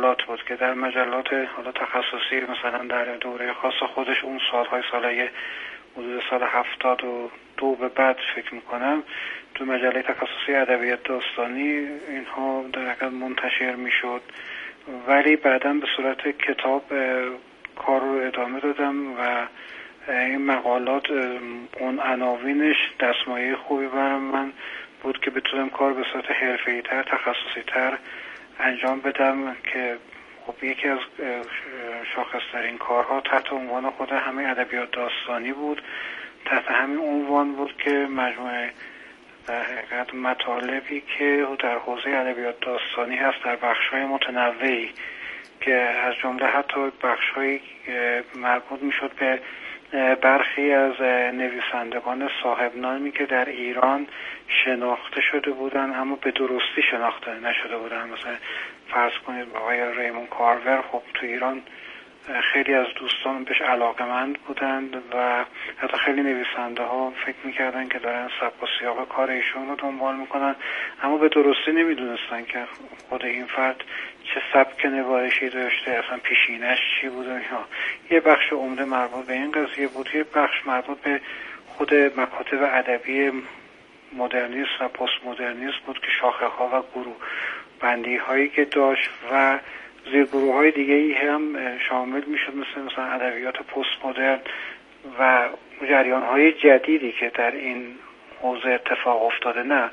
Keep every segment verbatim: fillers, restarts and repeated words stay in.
مقالات بود که در مجلات حالا تخصصی مثلا در دوره خاص خودش اون سالهای سالهای حدود سال هفتاد و دو به بعد فکر میکنم تو مجله تخصصی ادبیات داستانی اینها در حقیقت منتشر میشد، ولی بعداً به صورت کتاب کار رو ادامه دادم و این مقالات اون عناوینش دستمایه خوبی برای من بود که بتونم کار به صورت حرفه‌ای تر، تخصصی تر انجام بدم که خب یکی از شاخص‌ترین کارها تحت عنوان خود همه ادبیات داستانی بود. تحت همین عنوان بود که مجموعه در حقیقت مطالبی که در حوزه ادبیات داستانی هست در بخش‌های متنوعی که از جمله حتی بخش‌هایی مربوط می‌شد به برخی از نویسندگان صاحب نامی که در ایران شناخته شده بودن اما به درستی شناخته نشده بودن. مثلا فرض کنید آقای ریمون کارور، خب تو ایران خیلی از دوستان بهش علاقه‌مند بودند و حتی خیلی نویسنده ها فکر میکردن که دارن سبک و سیاق کار ایشون رو دنبال میکنن، اما به درستی نمیدونستن که خود این فرد چه سبک نگارشی داشته، اصلا پیشینش چی بود. یا یه بخش عمده مربوط به این قضیه بود، یه بخش مربوط به خود مکاتب ادبی مدرنیسم و پست مدرنیسم بود که شاخه ها و گروه بندی هایی که داشت و زیرگروه های دیگه ای هم شامل میشد، مثل مثلا ادبیات پست مدرن و جریان های جدیدی که در این حوزه اتفاق افتاده. نه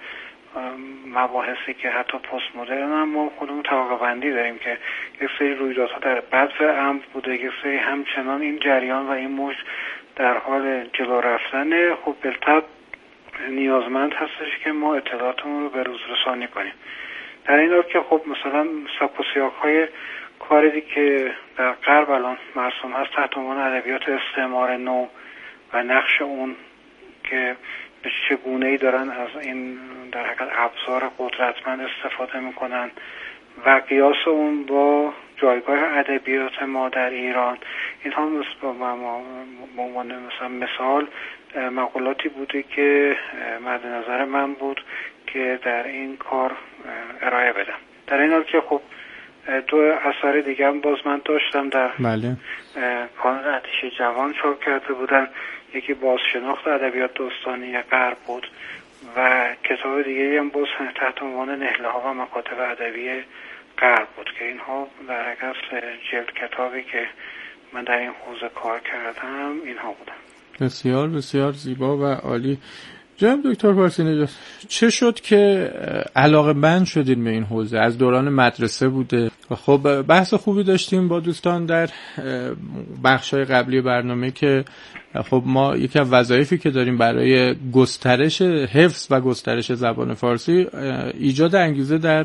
مباحثی که حتی پست مدرن هم ما خودمون طبقه بندی داریم که یک سری رویدادها در بد و امر بوده، یک سری همچنان این جریان و این موج در حال جلو رفتن. خب بالطبع نیازمند هستش که ما اطلاعاتمون رو به روز رسانی کنیم. در این حال که خب مثلا سبک و سیاق‌های کاری که در غرب الان مرسوم هست تحت عنوان ادبیات استعمار نو و نقش اون که به چگونه‌ای دارن از این در حقیقت ابزار قدرتمند استفاده میکنن و قیاس اون با جایگاه ادبیات ما در ایران، اینها به عنوان مثلا مثال مقالاتی بوده که مد نظر من بود که در این کار ارائه بدم. در این حال که خب دو اثر دیگه هم باز من داشتم در بله. کانال آتش جوان چاپ کرده بودن، یکی بازشناخت ادبیات داستانی غرب بود و کتاب دیگه هم باز تحت عنوان نهله ها و مکاتب ادبی غرب بود که اینها در حقیقت جلد کتابی که من در این حوزه کار کردم اینها بودن. بسیار بسیار زیبا و عالی. جناب دکتر پارسی نژاد، چه شد که علاقه‌مند شدین به این حوزه؟ از دوران مدرسه بوده؟ خب بحث خوبی داشتیم با دوستان در بخش‌های قبلی برنامه که خب ما یکی از وظایفی که داریم برای گسترش حفظ و گسترش زبان فارسی ایجاد انگیزه در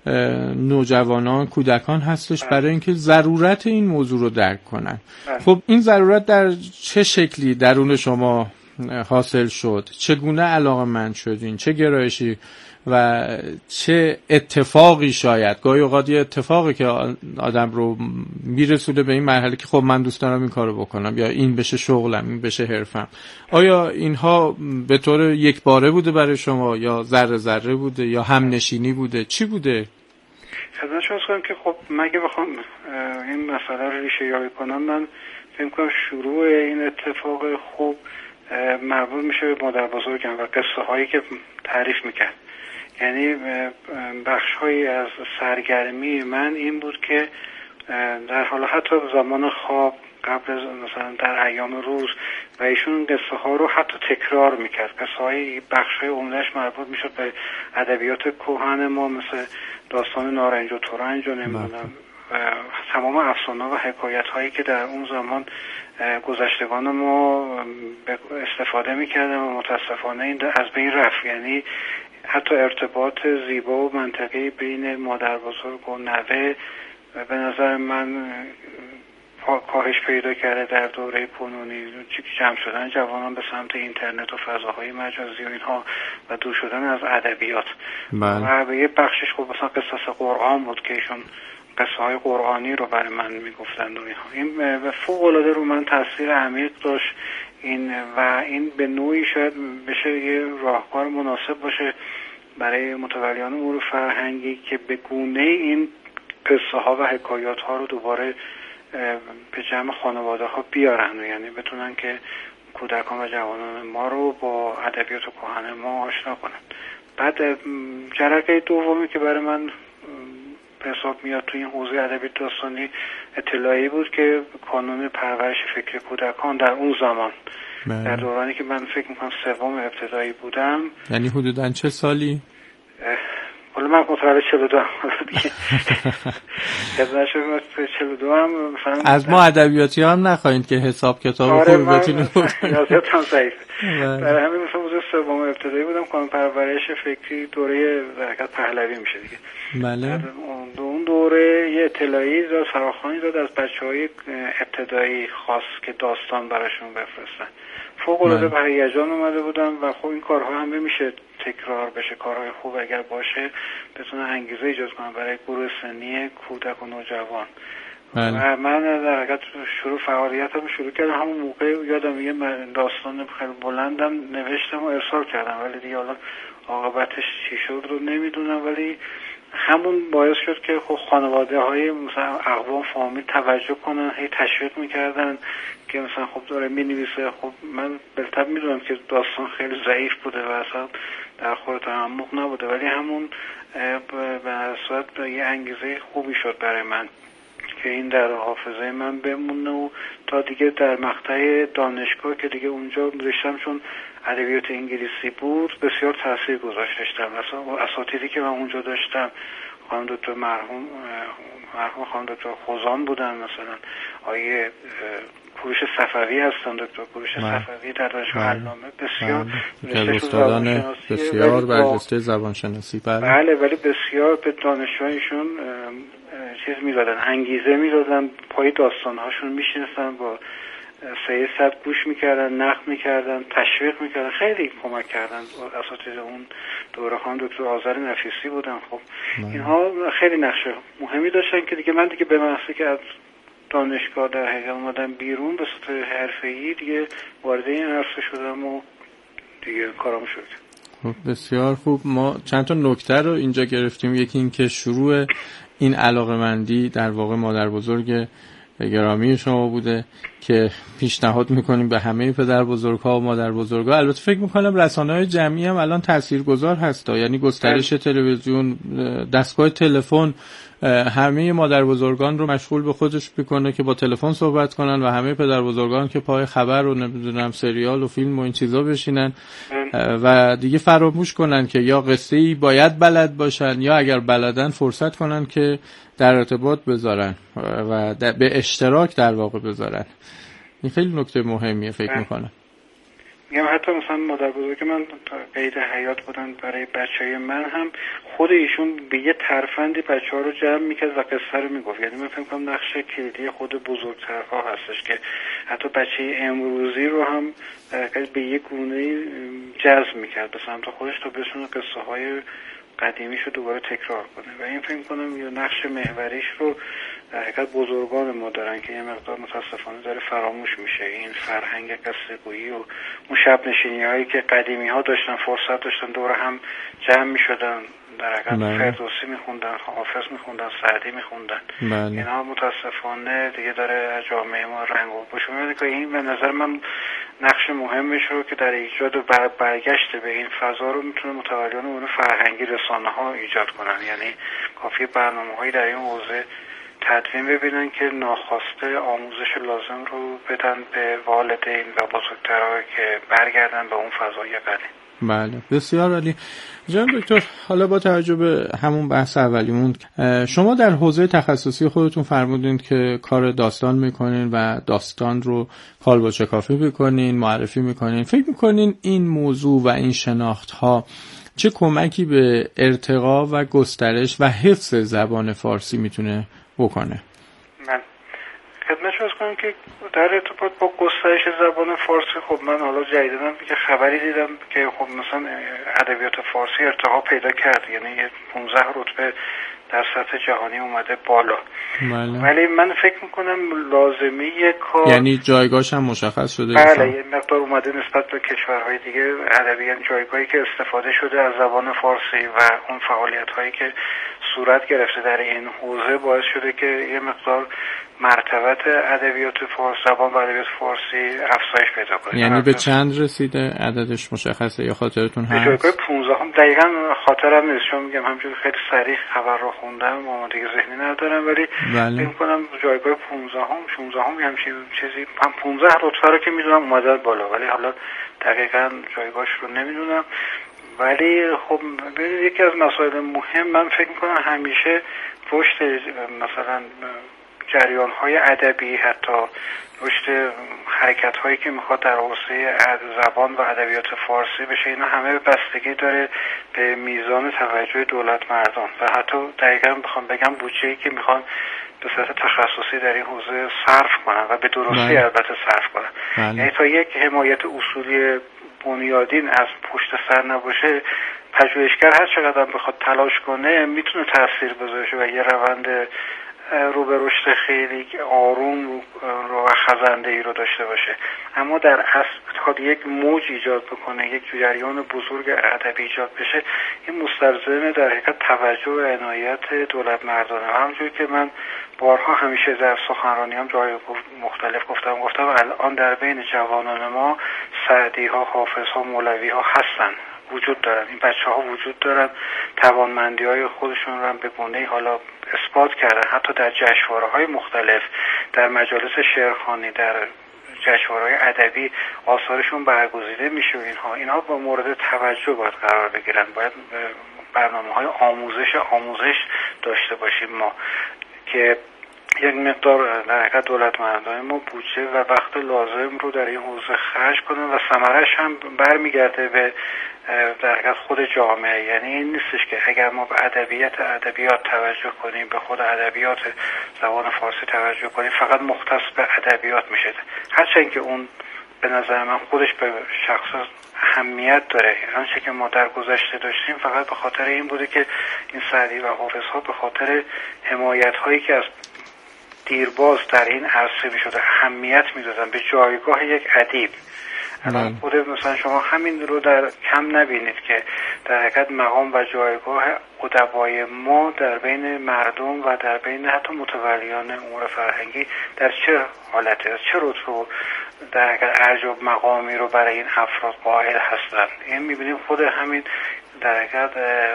نوجوانان، کودکان هستش برای اینکه ضرورت این موضوع رو درک کنن. خب این ضرورت در چه شکلی درون شما حاصل شد؟ چگونه علاقه‌مند شدین؟ چه گرایشی و چه اتفاقی، شاید گاهی اوقات یه اتفاقی که آدم رو میرسونه به این مرحله که خب من دوست دارم این کارو بکنم یا این بشه شغلم، این بشه حرفم. آیا اینها به طور یک باره بوده برای شما یا ذره ذره بوده یا همنشینی بوده؟ چی بوده؟ خدمت شما هستم که خب مگه بخوام این مسئله رو ریشه یابی کنم، من فکر کنم شروع این اتفاق خوب مربوط میشه به مادر بزرگم و قصه هایی که تعریف میکرد. یعنی بخش هایی از سرگرمی من این بود که در حال حتی زمان خواب قبل مثلا در ایام روز و ایشون قصه ها رو حتی تکرار میکرد. قصه های بخش های عمدهش مربوط میشد به ادبیات کهن ما مثل داستان نارنج و ترنج و نمیدونم و تمام افسانه و حکایت هایی که در اون زمان گذشتگان ما استفاده میکردن و متاسفانه این از بین رفت. یعنی حتی ارتباط زیبا و منطقی بین مادر بزرگ و نوه به نظر من کاهش پیدا کرده در دوره کنونی، جمع شدن جوانان به سمت اینترنت و فضاهای مجازی و اینها و دور شدن از ادبیات. و به یه بخشش خب مثلا قصص قرآن بود که ایشون قصه های قرآنی رو برای من میگفتند و اینها. این فوق العاده رو من تاثیر عمیق داشت این و این به نوعی شاید بشه یه راهکار مناسب باشه برای متولیان امور فرهنگی که به گونه این قصه ها و حکایات ها رو دوباره به جمع خانواده ها بیارن، یعنی بتونن که کودکان و جوانان ما رو با ادبیات کهن ما آشنا کنن. بعد جرقه دومی که برای من به حساب میاد تو این حوزه ادبیات داستانی اطلاعی بود که کانون پرورش فکر کودکان در اون زمان من. در دورانی که من فکر میکنم سوم ابتدایی بودم، یعنی حدوداً چه سالی؟ حالا من متولد چهل و دو هم دیگه چهل و دو هم مثلا از ما ادبیاتی هم نخواهید که حساب کتاب آره خوبی بتونید بکنید. یادتون ضعیفه. برای همین مثلا حدود سوم ابتدایی بودم، کانون پرورش فکری دوره حرکت پهلوی میشه دیگه. بله. اون دوره یه اطلاعی داد، فراخوانی داد از بچه‌های ابتدایی خاص که داستان براشون بفرستن. فوق العاده به هیجان اومده بودم و خب این کارها هم میشه تکرار بشه، کارهای خوب اگر باشه بتونه انگیزه ایجاد کنه برای گروه سنی کودک و نوجوان. و من در حقیقت شروع فعالیتم شروع کردم همون موقع، یادم یه داستان خیلی بلندم نوشتم و ارسال کردم، ولی دیگه حالا عاقبتش چی شد رو نمیدونم، ولی همون باعث شد که خب خانواده های مثلا اقوام فامیل توجه کنن، هی تشویق میکردن که مثلا خب داره مینویسه. خب من بالطبع میدونم که داستان خیلی ضعیف بوده و اصلا در خور تعمق نبوده، ولی همون به صورت یه انگیزه خوبی شد برای من که این در حافظه من بمونه و تا دیگه در مقطع دانشگاه که دیگه اونجا رشتم چون ادبیات انگلیسی بود بسیار تاثیر گذاشت رشتم. مثلا اساتیدی که من اونجا داشتم خانم دکتر مرحوم مرحوم خانم دکتر خوزان بودن، مثلا آیه کوروش صفوی هستن، دکتر کوروش صفوی در دانشگاه علامه بسیار که استادان بسیار برجسته زبان شناسی. بله ولی بسیار به دانشجویشون چیز میدادن، انگیزه میدادن، پای داستانهاشون میشنستن، با سه صد گوش میکردن، نقد میکردن، تشویق میکردن، خیلی کمک کردن. اساتید اون دوره خانم دکتر آذر نفیسی بودن. خب اینها خیلی نقش مهمی داشتن که دیگه من دیگه به محضی که از دانشگاه در حقیقت اومدم بیرون به صورت حرفه‌ای دیگه وارد این عرصه شدم و دیگه کارام شد. خب بسیار خوب. ما چند تا نکته رو اینجا گرفتیم. یکی این که شروع این علاقه‌مندی در واقع مادر بزرگ گرامی شما بوده که پیشنهاد میکنیم به همه پدر بزرگ‌ها و مادر بزرگ‌ها. البته فکر میکنم رسانه‌های جمعی هم الان تاثیرگذار هستا، یعنی گسترش تلویزیون، دستگاه تلفن، همه مادر بزرگان رو مشغول به خودش میکنه که با تلفن صحبت کنن و همه پدر بزرگان که پای خبر و نمیدونم سریال و فیلم و این چیزا بشینن و دیگه فراموش کنن که یا قصه‌ای باید بلد باشن یا اگر بلدن فرصت کنن که در ارتباط بذارن و به اشتراک در واقع بذارن. این خیلی نکته مهمیه فکر میکنم. میگم حتی مثلا مادر بزرگ من قید حیات بودن برای بچهای من هم خود ایشون به یه ترفندی بچه ها رو جمع میکرد و قصه رو میگفت. یعنی من فکر کنم نقش کلیدی خود بزرگترها هستش که حتی بچه امروزی رو هم به یه گونه جذب میکرد به سمت خودش تا بتونه قصه های قدیمیش رو دوباره تکرار کنه و این فکر کنم یه نقش محوریش رو در حقیقت بزرگان ما دارن که یه مقدار متاسفانه داره فراموش میشه. این فرهنگ قصه گویی و اون شب نشینی هایی که قدیمی ها داشتن فرصت داشتن دور هم جمع میشدن در حقیقت فردوسی میخوندن، حافظ میخوندن، سعدی میخوندن، اینا متاسفانه دیگه داره جامعه ما رنگ و بوش میده که این به نظر من نقش مهمش رو که در ایجاد و بر برگشت به این فضا رو میتونه متولیان اون فرهنگی رسانه ها ایجاد کنن. یعنی کافی برنامه هایی در این حوزه تدوین ببینن که ناخواسته آموزش لازم رو بدن به والدین و بزرگترها که برگردن به اون فضای قدیم. بله بسیار عالی. جناب دکتر، حالا با توجه به همون بحث اولیمون، شما در حوزه تخصصی خودتون فرمودین که کار داستان میکنین و داستان رو کالبد کافی میکنین، معرفی میکنین. فکر میکنین این موضوع و این شناخت ها چه کمکی به ارتقا و گسترش و حفظ زبان فارسی میتونه بکنه؟ من خدمتش عرض کنم که در ارتباط با گسترش زبان فارسی، خب من حالا جدیداً که خبری دیدم که خب مثلا ادبیات فارسی ارتقا پیدا کرد، یعنی پانزده رتبه در سطح جهانی اومده بالا. بله. ولی من فکر میکنم لازمه کار، یعنی جایگاهش هم مشخص شده. بله یه مقدار اومده نسبت به کشورهای دیگه ادبیات جایگاهی که استفاده شده از زبان فارسی و اون فعالیت هایی که صورت گرفته در این حوزه باعث شده که یه مقدار مرتبط ادبیات فارسی زبان و ادبیات فارسی افزایش پیدا کنه. یعنی به چند رسیده؟ عددش مشخصه یا خاطرتون هست؟ به جایگاه پانزده هم دقیقاً خاطرم نیست، چون میگم همینجوری خیلی سریع خبر رو خوندم آمادگی ذهنی ندارم، ولی فکر می‌کنم جایگاه پانزده هم شانزده هم همچین چیزی، هم پانزده رتبه رو که میدونم اومده بالا، ولی حالا دقیقاً جایگاهش رو نمیدونم. ولی خب ببینید یکی از مسائل مهم من فکر می‌کنم همیشه رشد مثلا جریان‌های ادبی، حتی رشد حرکت‌هایی که میخواد در حوزه زبان و ادبیات فارسی بشه، اینا همه بستگی داره به میزان توجه دولت مردان و حتی دقیقاً بخوام بگم بودجه‌ای که میخوان به صورت تخصصی در این حوزه صرف کنن و به درستی البته صرف کنن. یعنی تا یک حمایت اصولی بنیادین از پشت سر نباشه، پژوهشگر هر چقدر بخواد تلاش کنه میتونه تاثیر بذاره و یه روند رو به رشد خیلی آروم رو و خزنده ای رو داشته باشه. اما در اصل بخواد یک موج ایجاد بکنه، یک جریان بزرگ ادبی ایجاد بشه، این مستلزم در حقیقت توجه و عنایت دولت مردانه. همونجوری که من بارها همیشه در سخنرانیام جای مختلف گفتم گفتم الان در بین جوانان ما سعدی ها، حافظ ها، مولوی ها هستن، وجود دارن. این بچه ها وجود دارن، توانمندی های خودشون رو هم به گونه‌ای حالا اثبات کردن، حتی در جشنواره‌های مختلف، در مجالس شعرخوانی، در جشنواره‌های ادبی آثارشون برگزیده میشه. اینها اینها با مورد توجه باید قرار بگیرن. باید برنامه‌های آموزش آموزش داشته باشیم ما که یک مقدار در حقیقت دولت مردان ما بودجه و وقت لازم رو در این حوزه خرج کنن و ثمرش هم برمیگرده به در حقیقت خود جامعه. یعنی این نیستش که اگر ما به ادبیات ادبیات توجه کنیم، به خود ادبیات زبان فارسی توجه کنیم، فقط مختص به ادبیات میشه. هرچند که اون به نظر من خودش به شخص اهمیت داره. آنچه که ما در گذشته داشتیم فقط به خاطر این بوده که این سعدی و حافظ ها به خاطر حمایت هایی که از دیرباز در این عرصه میشده اهمیت میدادن به جایگاه یک ادیب. الان خود مثلا شما همین رو در کم نبینید که در حقیقت مقام و جایگاه ادبای ما در بین مردم و در بین حتی متولیان امور فرهنگی در چه حالتی، از چه رتبه در حقیقت ارج و مقامی رو برای این افراد قائل هستند. این میبینیم خود همین در حقیقت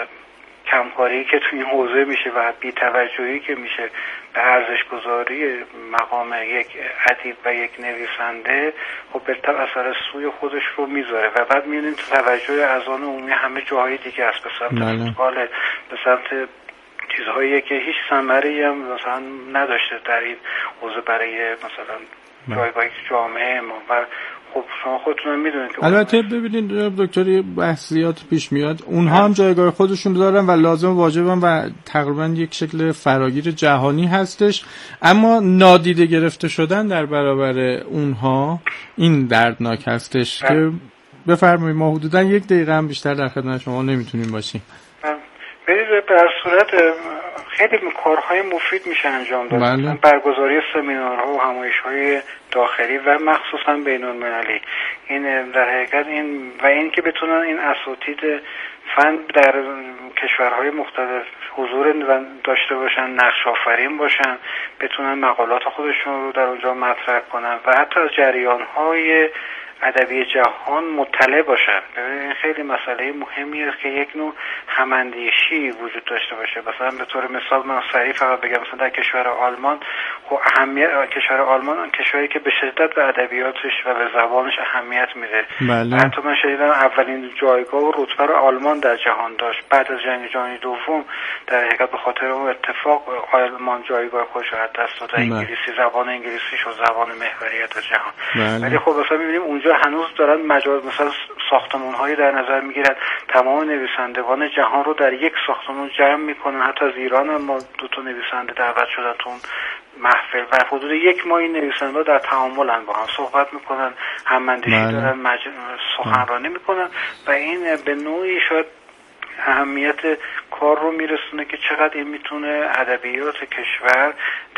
کمکاری که تو این حوزه میشه و بی‌توجهی که میشه به ارزش‌گذاری مقام یک ادیب و یک نویسنده، خب بالطبع اثر سوی خودش رو میذاره و بعد میبینید توجه اذهان عمومی همه جاهای دیگه است، به سمت موسیقال، به سمت چیزهایی که هیچ ثمری هم مثلا نداشته در این حوزه برای مثلا جایگاه جامعه ما. و خب شما خودتون میدونید که البته ببینید دکتر بحث زیاد پیش میاد، اونها هم جایگاه خودشون دارن و لازم و واجبن و تقریبا یک شکل فراگیر جهانی هستش، اما نادیده گرفته شدن در برابر اونها این دردناک هستش بله. که بفرمایید ما حدودا یک دقیقه هم بیشتر در خدمت شما نمیتونیم باشیم. برید به هر صورت خیلی کارهای مفید میشه انجام داد. بله. برگزاری سمینارها و همایش‌های داخلی و مخصوصا بین‌المللی، این در حقیقت این و این که بتونن این اساتید فن در کشورهای مختلف حضور داشته باشن، نقش آفرین باشن، بتونن مقالات خودشون رو در اونجا مطرح کنن و حتی از جریان‌های ادبی جهان مطلع باشن. ببینید خیلی مسئله مهمی است که یک نوع هماندیشی وجود داشته باشه. مثلا به طور مثال من سریع فقط بگم، مثلا در کشور آلمان، خب اهمیت کشور آلمان کشوری که به شدت به ادبیاتش و به زبانش اهمیت میده. بله. حتی من شنیدم اولین جایگاه و رتبه رو آلمان در جهان داشت. بعد از جنگ جهانی دوم در حقیقت به خاطر اون اتفاق آلمان جایگاه خودش رو از دست داد. انگلیسی، زبان انگلیسی شد زبان محوریت جهان. بله. ولی خب مثلا می‌بینیم اونجا هنوز دارن مجال مثلا ساختمان‌هایی در نظر میگیرن، تمام نویسندگان جهان رو در یک ساختمان جمع میکنن. حتی از ایران هم ما دو تا نویسنده دعوت شدن تو اون محفل و حدود یک ماه این نویسنده در تعاملن، با هم صحبت میکنن، هم‌اندیشی دارن، مج... سخنرانی میکنن و این به نوعی شاید اهمیت کار رو میرسونه که چقدر این میتونه ادبیات کشور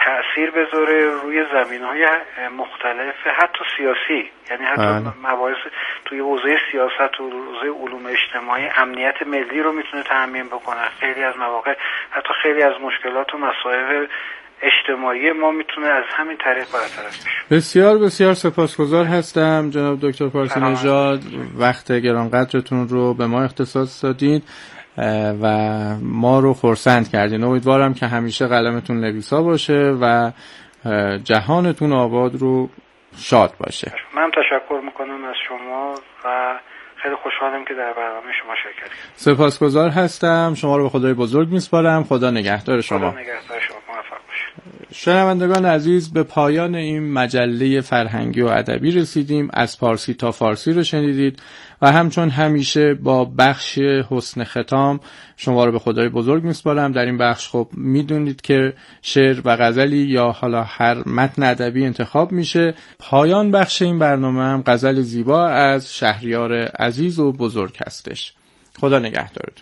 تأثیر بذاره روی زمینهای مختلف حتی سیاسی، یعنی حتی مباحث توی حوزه سیاست و حوزه علوم اجتماعی امنیت ملی رو میتونه تضمین بکنه. خیلی از مواقع حتی خیلی از مشکلات و مصائب اجتماعی ما میتونه از همین طریق برطرف بشه. بسیار بسیار سپاسگزار هستم جناب دکتر پارسی نژاد، وقت گرانقدرتون رو به ما اختصاص دادین و ما رو خرسند کردین. امیدوارم که همیشه قلمتون نویسا باشه و جهانتون آباد رو شاد باشه. من تشکر میکنم از شما و خیلی خوشحالم که در برنامه شما شرکت کردم. سپاسگزار هستم. شما رو به خدای بزرگ میسپارم. خدا نگهدار شما. خدا نگهدار شما. موفق باشید. شنوندگان عزیز، به پایان این مجله فرهنگی و ادبی رسیدیم. از پارسی تا فارسی رو شنیدید و همچون همیشه با بخش حسن ختام شما رو به خدای بزرگ میسپارم. در این بخش خب میدونید که شعر و غزلی یا حالا هر متن ادبی انتخاب میشه. پایان بخش این برنامه هم غزل زیبا از شهریار عزیز و بزرگ هستش. خدا نگهدارتون.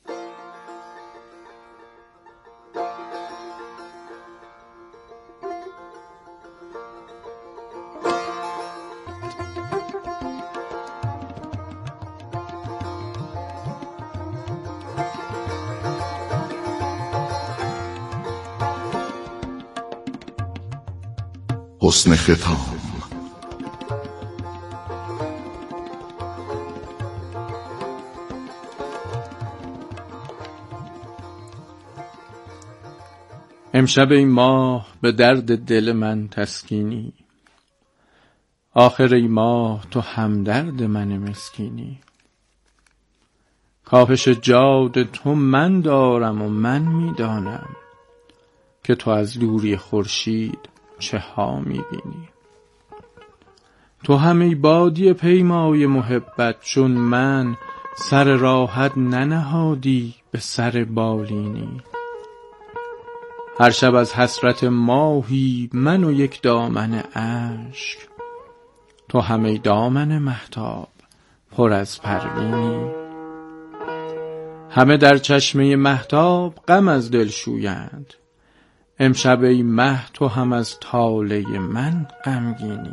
حسن ختام. امشب این ماه به درد دل من تسکینی، آخر این ماه تو همدرد من مسکینی. کاهش جاد تو من دارم و من میدانم که تو از دوری خورشید چه ها میبینی. تو همی بادی پیمای محبت چون من سر راحت ننهادی به سر بالینی. هر شب از حسرت ماهی من و یک دامن اشک، تو همی دامن مهتاب پر از پروینی. همه در چشمه مهتاب غم از دل شویند، امشب ای مه تو هم از طالع من غمگینی.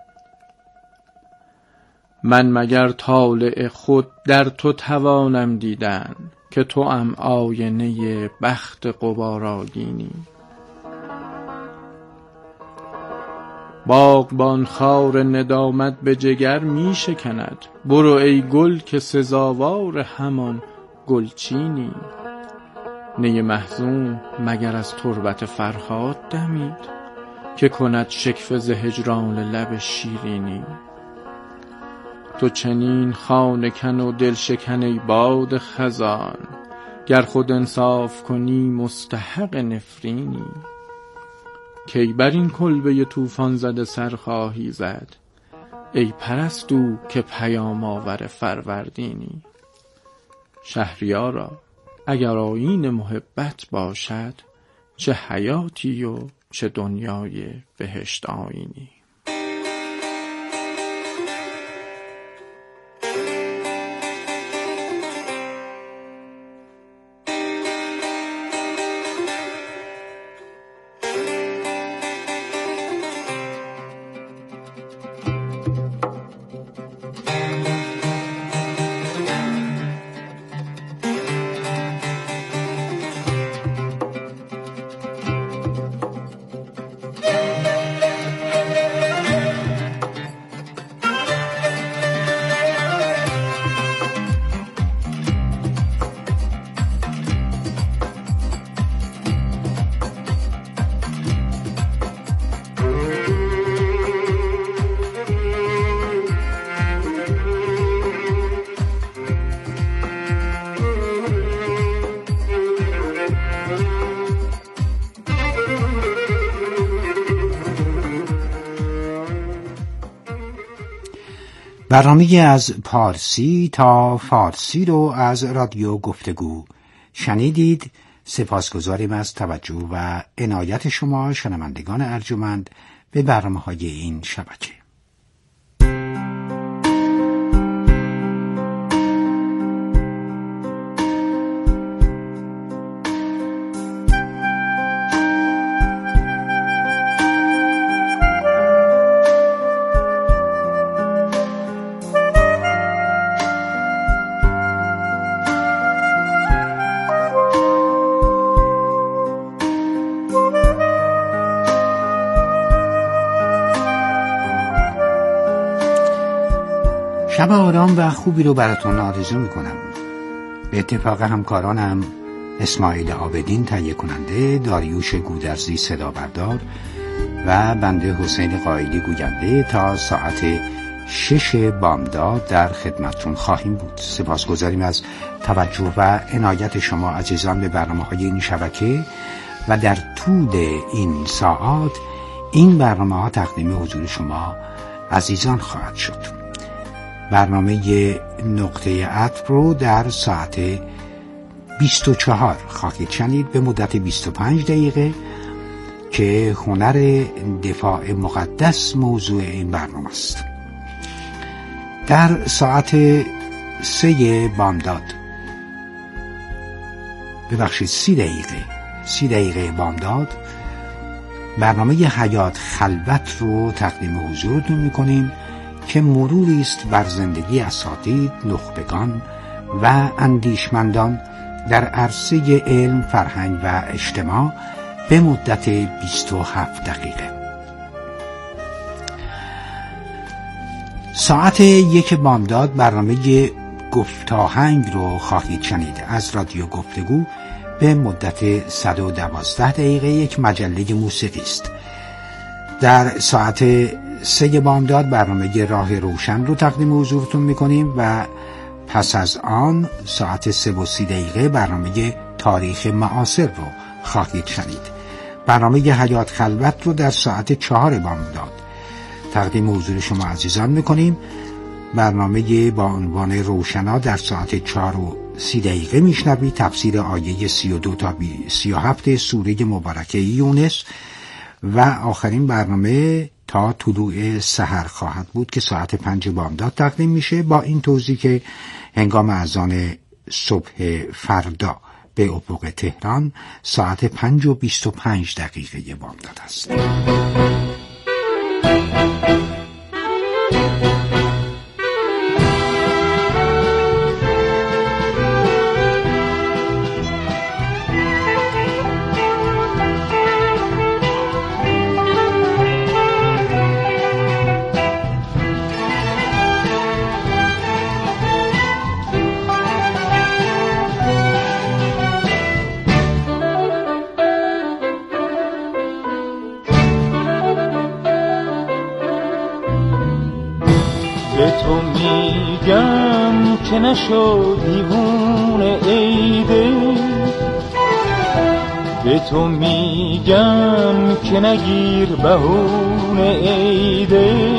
من مگر طالع خود در تو توانم دیدن که تو ام آینه بخت غبارآگینی. باغبان خار ندامت به جگر می شکند، برو ای گل که سزاوار همان گلچینی. نی محزون مگر از تربت فرهاد دمید که کند شکوه ز هجران لب شیرینی. تو چنین خانه کن و دل شکن ای باد خزان، گر خود انصاف کنی مستحق نفرینی. کی بر این کلبه طوفان زده سر خواهی زد، ای پرستو که پیام آور فروردینی. شهریارا اگر آیین محبت باشد، چه حیاتی و چه دنیای بهشت آیینی. برنامه از پارسی تا فارسی رو از رادیو گفتگو شنیدید. سپاسگزاریم از توجه و عنایت شما شنوندگان ارجمند به برنامه‌های این شبکه. شب آرام و خوبی رو براتون آرزو میکنم. به اتفاق همکارانم اسماعیل عابدین تهیه کننده، داریوش گودرزی صدا بردار و بنده حسین قائلی گوینده تا ساعت شش بامداد در خدمتتون خواهیم بود. سپاسگزاریم از توجه و عنایت شما عزیزان به برنامه‌های این شبکه و در طول این ساعات این برنامه‌ها تقدیم حضور شما عزیزان خواهد شد. برنامه نقطه عطف رو در ساعت بیست و چهار خواهید شنید به مدت بیست و پنج دقیقه که هنر دفاع مقدس موضوع این برنامه است. در ساعت سه بامداد ببخشید سی دقیقه سی دقیقه بامداد برنامه حیات خلوت رو تقدیم حضورتون میکنیم که مروری است بر زندگی اساتید، نخبگان و اندیشمندان در عرصه علم، فرهنگ و اجتماع به مدت بیست و هفت دقیقه. ساعت یک بامداد برنامه گفتاهنگ رو خواهید شنید از رادیو گفتگو به مدت صد و دوازده دقیقه، یک مجله موسیقی است. در ساعت سه بامداد برنامه راه روشن رو تقدیم حضورتون میکنیم و پس از آن ساعت سه و سی دقیقه برنامه تاریخ معاصر رو خواهید شنید. برنامه حیات خلوت رو در ساعت چهار بامداد تقدیم حضور شما عزیزان میکنیم. برنامه با عنوان روشنا در ساعت چهار و سی دقیقه میشنوید تفسیر آیه سی و دو تا سی و هفت سوره مبارکه یونس و آخرین برنامه تا طلوع سحر خواهد بود که ساعت پنج بامداد تقدیم میشه، با این توضیح که هنگام اذان صبح فردا به افق تهران ساعت پنج و بیست و پنج دقیقه بامداد است. تو میگم که نشو دیوونه ایده، به تو میگم که نگیر بهونه ایده،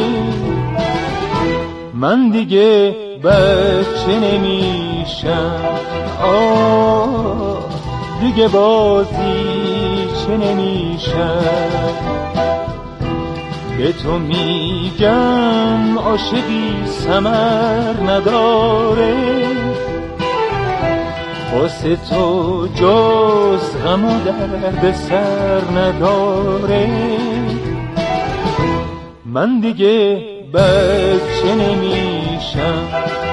من دیگه بچه نمیشم، آه دیگه بازی چه نمیشم، به تو میگم عاشقی ثمر نداره، واسه تو جز غم و درد سر نداره، من دیگه بچه نمیشم،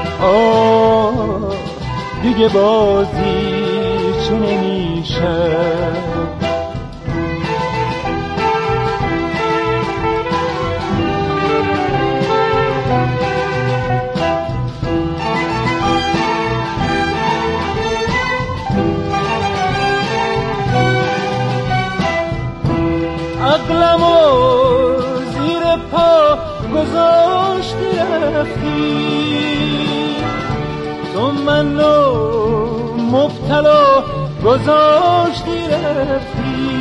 آه دیگه بازی چه نمیشم. عقلمو زیر پا گذاشتی رفتی، تو منو مبتلا گذاشتی رفتی،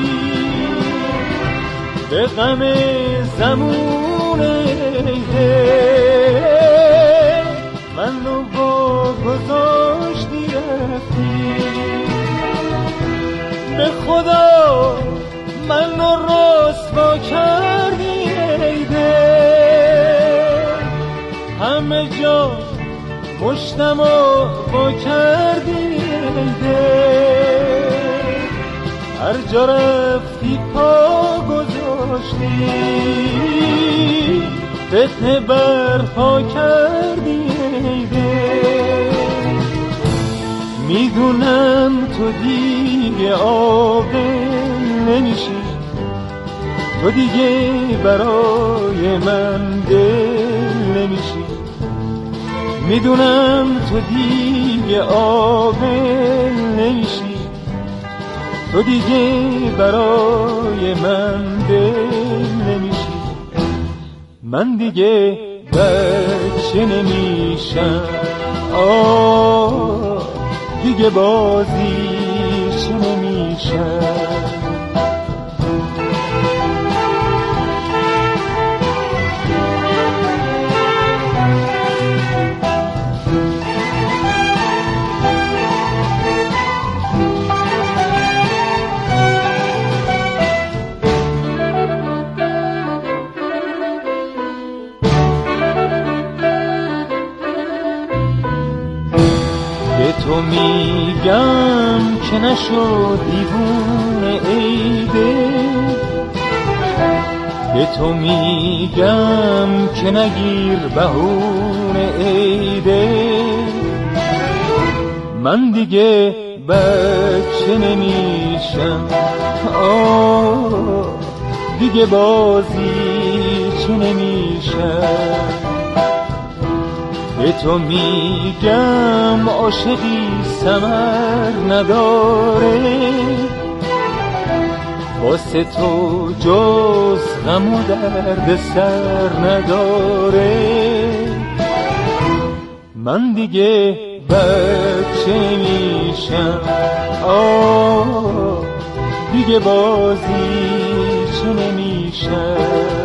به غم زمونه منو با گذاشتی رفتی، به خدا منو رسوا کردی ایده، همه جا مشتمو با کردی ایده، هر جا رفتی پا گذاشتی، فتنه برپا کردی ایده، میدونم تو دیگه عاقل نمیشی، تو دیگه برای من دل نمیشی، میدونم تو دیگه عاقل نمیشی، تو دیگه برای من دل نمیشی، من دیگه بچه نمیشم، آه دیگه بازیچه نمیشم. تو میگم که نشو دیوونه ایده، به تو میگم که نگیر بهونه ایده، من دیگه بچه نمیشم، آه دیگه بازی چه نمیشم. به تو میگم عاشقی ثمر نداره، واسه تو جز غم و درد سر نداره، من دیگه بچه میشم، آه دیگه بازی چه نمیشم.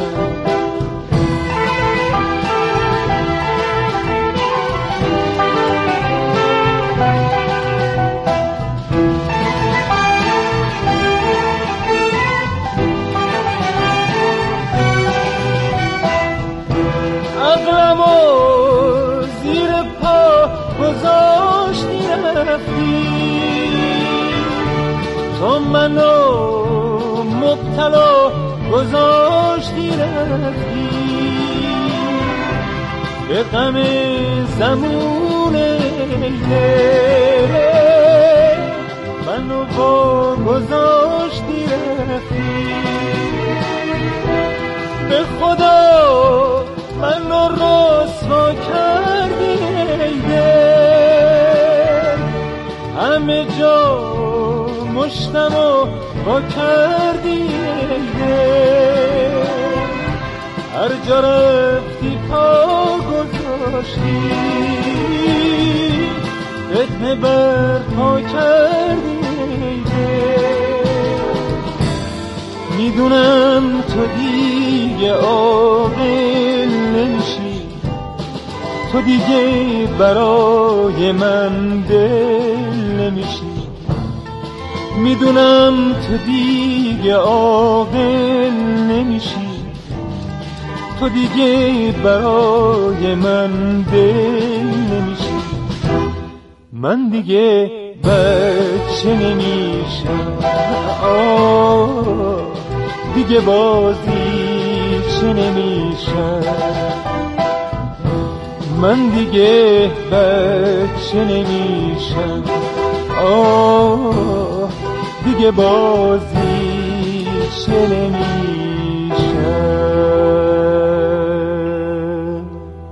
تو منو مبتلا گذاشتی رفتی، به غم زمون لیله منو با گذاشتی رفتی، به خدا منو رسوا کردی دل، همه جا مشتمو با کردی دل، هر جا رفتی پا گذاشتی، فتنه برپا کردی دل. میدونم تو دیگه عاقل نمیشی، تو دیگه برای من دل نمیشی، میدونم تو دیگه عاقل نمیشی، تو دیگه برای من دل نمیشی، من دیگه بچه نمیشم، آه دیگه بازی چه نمیشم، من دیگه بچه نمیشم، آه دیگه بازی چه نمیشم.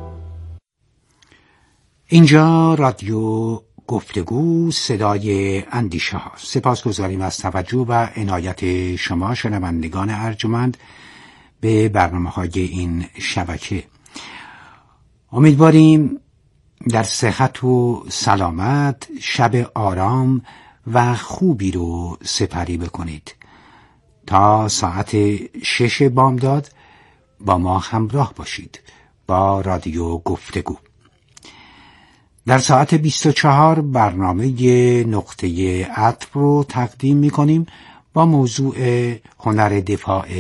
اینجا رادیو گفتگو صدای اندیشه ها. سپاسگزاریم از توجه و عنایت شما شنوندگان ارجمند به برنامه های این شبکه. امیدواریم در صحت و سلامت شب آرام و خوبی رو سپری بکنید. تا ساعت شش بامداد با ما همراه باشید با رادیو گفتگو. در ساعت بیست و چهار برنامه نقطه عطف رو تقدیم می کنیم با موضوع هنر دفاع